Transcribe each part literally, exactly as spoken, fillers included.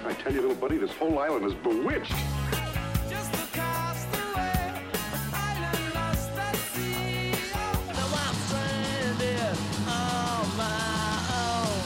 I tell you, little buddy, this whole island is bewitched. Just across the way, an island lost at sea. Now I'm stranded on my own.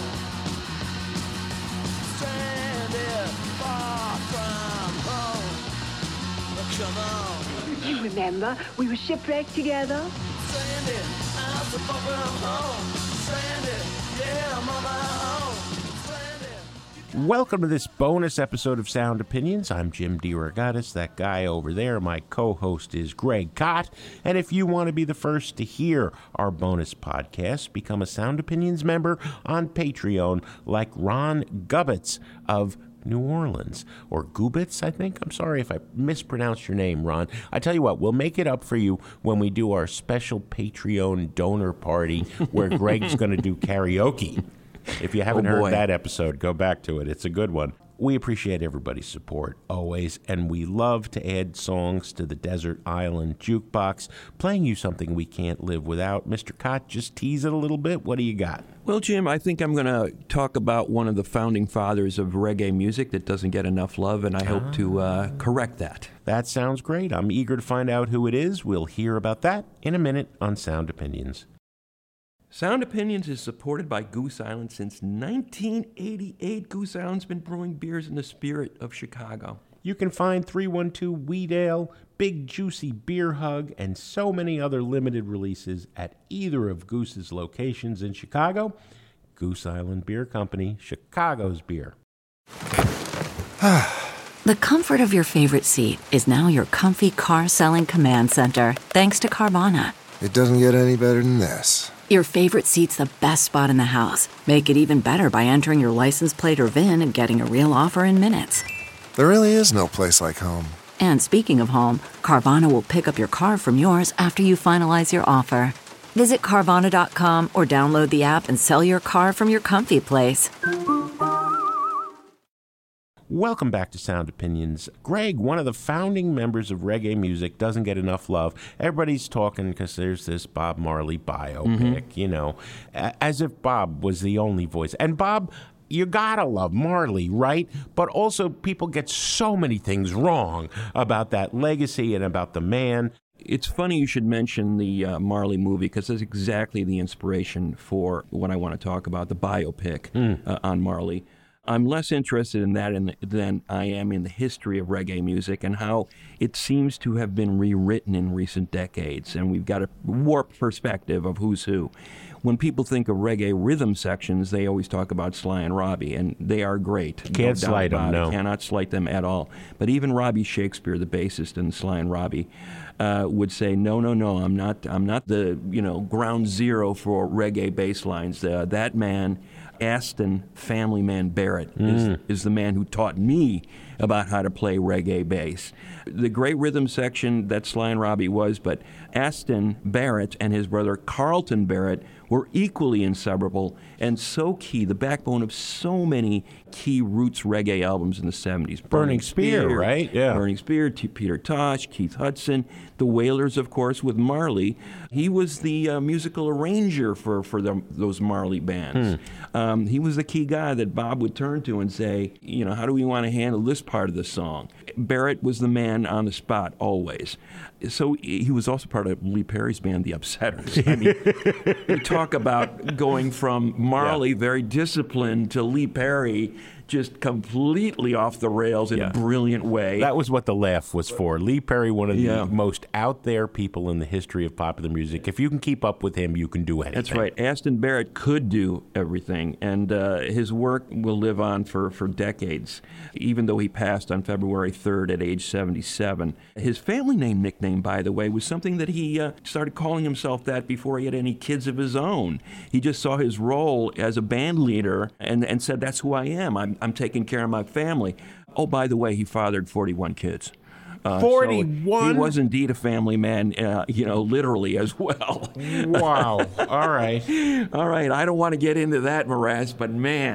Stranded far from home. Come on. You remember, we were shipwrecked together. Stranded, I'm so far from home. Stranded, yeah, I'm on my own. Stranded. Welcome to this bonus episode of Sound Opinions. I'm Jim DeRogatis. That guy over there, my co-host, is Greg Kot. And if you want to be the first to hear our bonus podcast, become a Sound Opinions member on Patreon, like Ron Gubbitz of New Orleans, or Gubitz, I think. I'm sorry if I mispronounced your name, Ron. I tell you what, we'll make it up for you when we do our special Patreon donor party where Greg's going to do karaoke. If you haven't Oh, heard boy. that episode, go back to it. It's a good one. We appreciate everybody's support, always, and we love to add songs to the Desert Island Jukebox, playing you something we can't live without. Mister Kot, just tease it a little bit. What do you got? Well, Jim, I think I'm going to talk about one of the founding fathers of reggae music that doesn't get enough love, and I hope to uh, correct that. That sounds great. I'm eager to find out who it is. We'll hear about that in a minute on Sound Opinions. Sound Opinions is supported by Goose Island since nineteen eighty-eight. Goose Island's been brewing beers in the spirit of Chicago. You can find three one two Wheat Ale, Big Juicy Beer Hug, and so many other limited releases at either of Goose's locations in Chicago. Goose Island Beer Company, Chicago's beer. The comfort of your favorite seat is now your comfy car selling command center, thanks to Carvana. It doesn't get any better than this. Your favorite seat's the best spot in the house. Make it even better by entering your license plate or V I N and getting a real offer in minutes. There really is no place like home. And speaking of home, Carvana will pick up your car from yours after you finalize your offer. Visit Carvana dot com or download the app and sell your car from your comfy place. Welcome back to Sound Opinions. Greg, one of the founding members of reggae music, doesn't get enough love. Everybody's talking because there's this Bob Marley biopic, mm-hmm. you know, as if Bob was the only voice. And Bob, you gotta love Marley, right? But also people get so many things wrong about that legacy and about the man. It's funny you should mention the uh, Marley movie because it's exactly the inspiration for what I want to talk about, the biopic mm. uh, on Marley. I'm less interested in that in the, than I am in the history of reggae music and how it seems to have been rewritten in recent decades, and we've got a warped perspective of who's who. When people think of reggae rhythm sections, they always talk about Sly and Robbie, and they are great. Can't no slight them, no. Cannot slight them at all. But even Robbie Shakespeare, the bassist in Sly and Robbie, uh, would say, no, no, no, I'm not I'm not the, you know, ground zero for reggae bass lines. Uh, that man, Aston Family Man Barrett, mm. is, is the man who taught me about how to play reggae bass. The great rhythm section that Sly and Robbie was, but Aston Barrett and his brother Carlton Barrett were equally inseparable and so key, the backbone of so many key roots reggae albums in the seventies. Burning, Burning Spear, Spear, right? Yeah. Burning Spear, T- Peter Tosh, Keith Hudson, the Wailers, of course, with Marley. He was the uh, musical arranger for, for the, those Marley bands. Hmm. Um, he was the key guy that Bob would turn to and say, you know, how do we want to handle this part of the song? Barrett was the man on the spot always. So he was also part of Lee Perry's band, The Upsetters. I mean, you talk about going from Marley, yeah. very disciplined, to Lee Perry, just completely off the rails in yeah. a brilliant way. That was what the laugh was for. Lee Perry, one of the yeah. most out there people in the history of popular music. If you can keep up with him, you can do anything. That's right. Aston Barrett could do everything, and uh, his work will live on for, for decades, even though he passed on February third at age seventy-seven. His family name nickname, by the way, was something that he uh, started calling himself that before he had any kids of his own. He just saw his role as a band leader and, and said, that's who I am. I'm I'm taking care of my family. Oh, by the way, he fathered forty-one kids. Uh, forty-one? So he was indeed a family man, uh, you know, literally as well. Wow. All right. All right. I don't want to get into that morass, but man,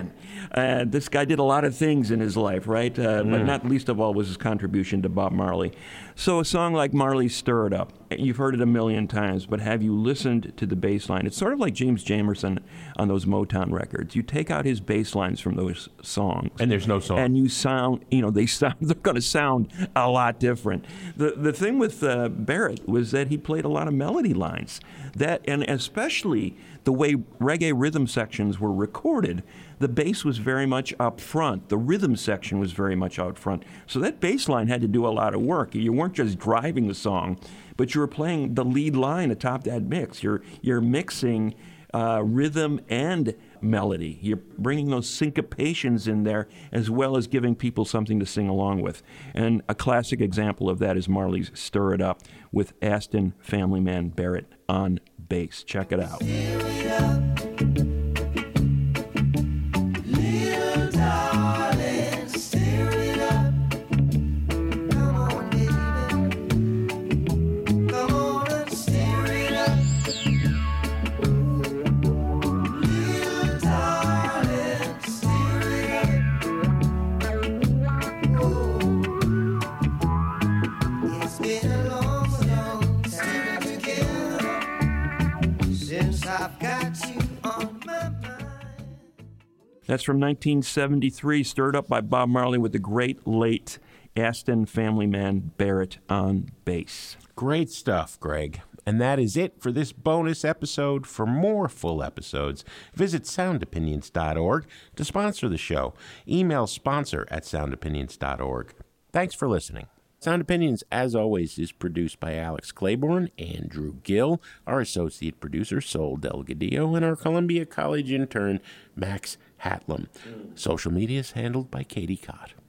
Uh, this guy did a lot of things in his life, right? Uh, mm. But not least of all was his contribution to Bob Marley. So a song like Marley's Stir It Up, you've heard it a million times, but have you listened to the bass line? It's sort of like James Jamerson on those Motown records. You take out his bass lines from those songs. And there's no song. And you sound, you know, they sound, they're going to sound a lot different. The the thing with uh, Barrett was that he played a lot of melody lines. That, and especially the way reggae rhythm sections were recorded, the bass was very much up front. The rhythm section was very much out front. So that bass line had to do a lot of work. You weren't just driving the song, but you were playing the lead line atop that mix. You're you're mixing uh, rhythm and melody. You're bringing those syncopations in there as well as giving people something to sing along with. And a classic example of that is Marley's Stir It Up with Aston Family Man Barrett on bass. Check it out. That's from nineteen seventy-three, stirred up by Bob Marley with the great late Aston Family Man Barrett on bass. Great stuff, Greg. And that is it for this bonus episode. For more full episodes, visit sound opinions dot org to sponsor the show. Email sponsor at sound opinions dot org. Thanks for listening. Sound Opinions, as always, is produced by Alex Claiborne, Andrew Gill, our associate producer, Sol Delgadillo, and our Columbia College intern, Max Hatlam. Social media is handled by Katie Cott.